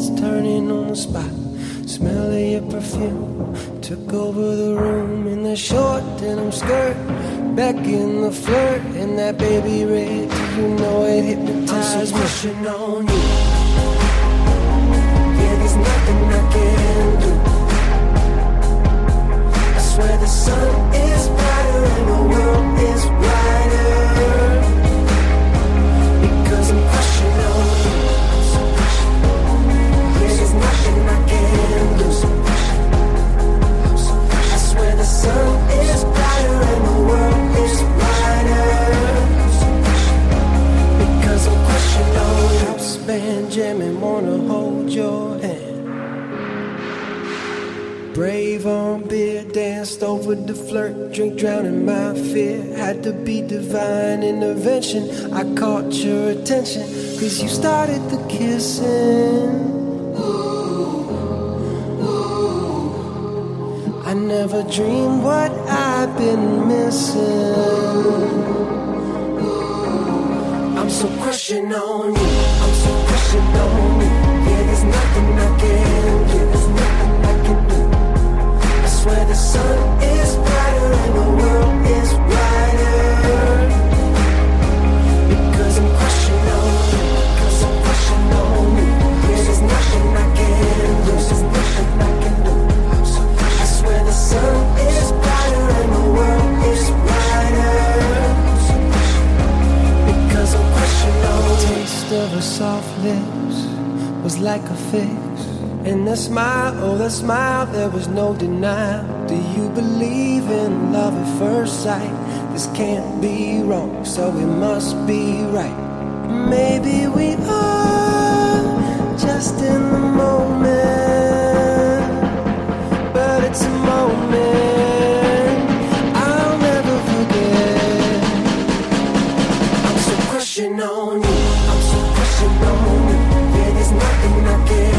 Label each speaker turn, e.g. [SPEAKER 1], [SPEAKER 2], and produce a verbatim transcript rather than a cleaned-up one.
[SPEAKER 1] heads turning on the spot. Smell of your perfume took over the room in the short denim skirt, back in the flirt, and that baby red. Do you know it hypnotized me? I'm so pushing on you. Yeah, there's nothing I can do. I swear the sun is brighter and the world is brighter, because I'm pushing on you. Yeah, there's nothing I can do. I swear the sun is brighter and the world is brighter, because I'm pushing on you. House band jamming, wanna hold your hand. Brave on beer, danced over the flirt, drink drowning my fear. Had to be divine intervention. I caught your attention, cause you started the kissing. I never dreamed what I've been missing. I'm so pushing on you. I'm so pushing on you. Yeah, there's nothing I can do. There's nothing I can do. I swear the sun is brighter and the world is brighter, because I'm pushing on you. Because I'm pushing on you. Yeah, there's nothing I can do. There's nothing I can do. I swear the sun is brighter and the world is brighter, because I'm pushing on you. The taste of her soft lips was like a fix. And that smile, oh that smile, there was no denial. Do you believe in love at first sight? This can't be wrong, so it must be right. Maybe we are just in the moment, but it's a moment I'll never forget. I'm so pushing on you. I'm so pushing on you. Yeah, there's nothing I can